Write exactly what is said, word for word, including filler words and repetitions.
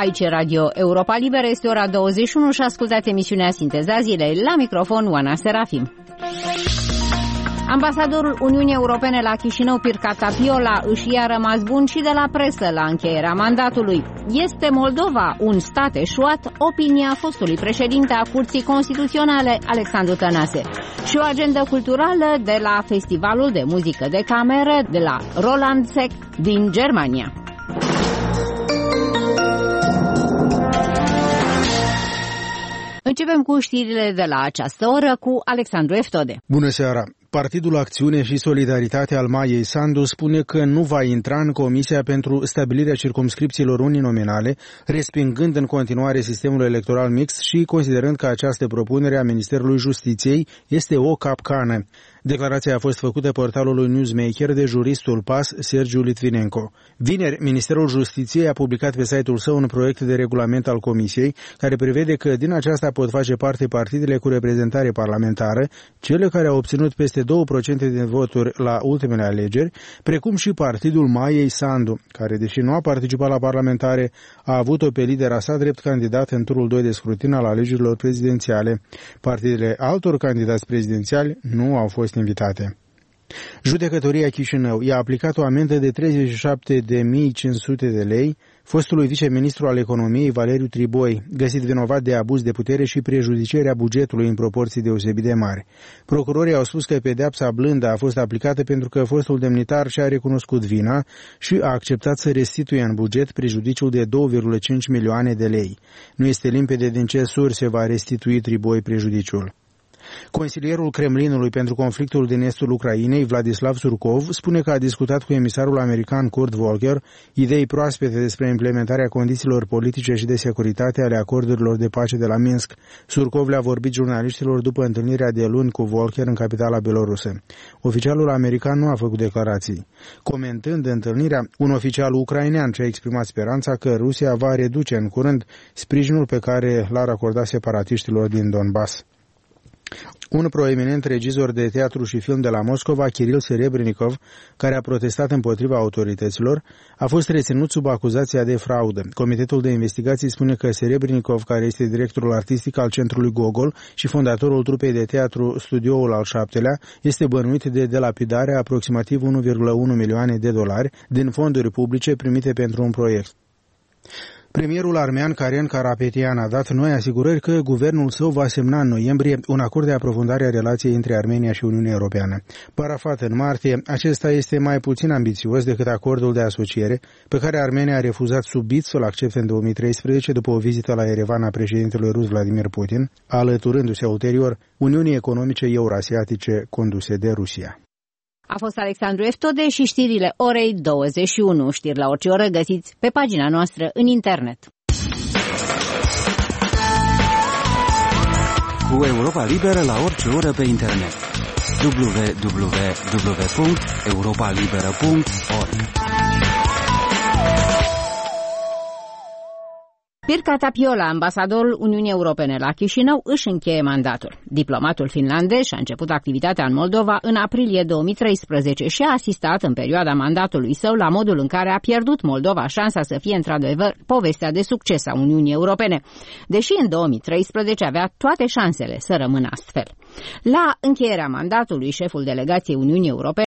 Aici e Radio Europa Liberă, este ora douăzeci și unu și ascultați emisiunea Sinteza Zilei. La microfon, Oana Serafim. Ambasadorul Uniunii Europene la Chișinău, Pirca Tapiola, își i-a rămas bun și de la presă la încheierea mandatului. Este Moldova un stat eșuat? Opinia fostului președinte a Curții Constituționale, Alexandru Tănase. Și o agendă culturală de la Festivalul de Muzică de Cameră de la Roland Seck din Germania. Începem cu știrile de la această oră cu Alexandru Eftode. Bună seara! Partidul Acțiune și Solidaritate al Maiei Sandu spune că nu va intra în Comisia pentru stabilirea circumscripțiilor uninominale, respingând în continuare sistemul electoral mix și considerând că această propunere a Ministerului Justiției este o capcană. Declarația a fost făcută portalului Newsmaker de juristul P A S, Sergiu Litvinenko. Vineri, Ministerul Justiției a publicat pe site-ul său un proiect de regulament al Comisiei, care prevede că din aceasta pot face parte partidele cu reprezentare parlamentară, cele care au obținut peste două la sută din voturi la ultimele alegeri, precum și partidul Maiei Sandu, care, deși nu a participat la parlamentare, a avut-o pe lidera sa drept candidat în turul doi de scrutin al alegerilor prezidențiale. Partidele altor candidați prezidențiali nu au fost invitate. Judecătoria Chișinău i-a aplicat o amendă de treizeci și șapte de mii cinci sute de lei fostului viceministru al economiei Valeriu Triboi, găsit vinovat de abuz de putere și prejudicierea bugetului în proporții deosebit de mari. Procurorii au spus că pedeapsa blândă a fost aplicată pentru că fostul demnitar și-a recunoscut vina și a acceptat să restituie în buget prejudiciul de două virgulă cinci milioane de lei. Nu este limpede din ce surse va restitui Triboi prejudiciul. Consilierul Kremlinului pentru conflictul din estul Ucrainei, Vladislav Surkov, spune că a discutat cu emisarul american Kurt Volker idei proaspete despre implementarea condițiilor politice și de securitate ale acordurilor de pace de la Minsk. Surkov le-a vorbit jurnaliștilor după întâlnirea de luni cu Volker în capitala belorusă. Oficialul american nu a făcut declarații. Comentând întâlnirea, un oficial ucrainean și-a exprimat speranța că Rusia va reduce în curând sprijinul pe care l-ar acorda separatiștilor din Donbass. Un proeminent regizor de teatru și film de la Moscova, Kiril Serebrennikov, care a protestat împotriva autorităților, a fost reținut sub acuzația de fraudă. Comitetul de investigații spune că Serebrennikov, care este directorul artistic al Centrului Gogol și fondatorul trupei de teatru Studioul al șaptelea, este bănuit de delapidarea aproximativ unu virgulă unu milioane de dolari din fonduri publice primite pentru un proiect. Premierul armean Karen Karapetian a dat noi asigurări că guvernul său va semna în noiembrie un acord de aprofundare a relației între Armenia și Uniunea Europeană. Parafat în martie, acesta este mai puțin ambițios decât acordul de asociere, pe care Armenia a refuzat subit să-l accepte în două mii treisprezece după o vizită la Yerevan a președintelui rus Vladimir Putin, alăturându-se ulterior Uniunii Economice Eurasiatice conduse de Rusia. A fost Alexandru Eftode și știrile orei douăzeci și unu. Știri la orice oră găsiți pe pagina noastră în internet. Cu Europa Liberă la orice oră pe internet. w w w punct europa liberă punct org. Pirca Tapiola, ambasadorul Uniunii Europene la Chișinău, își încheie mandatul. Diplomatul finlandez și-a început activitatea în Moldova în aprilie două mii treisprezece și a asistat în perioada mandatului său la modul în care a pierdut Moldova șansa să fie într-adevăr povestea de succes a Uniunii Europene, deși în două mii treisprezece avea toate șansele să rămână astfel. La încheierea mandatului, șeful delegației Uniunii Europene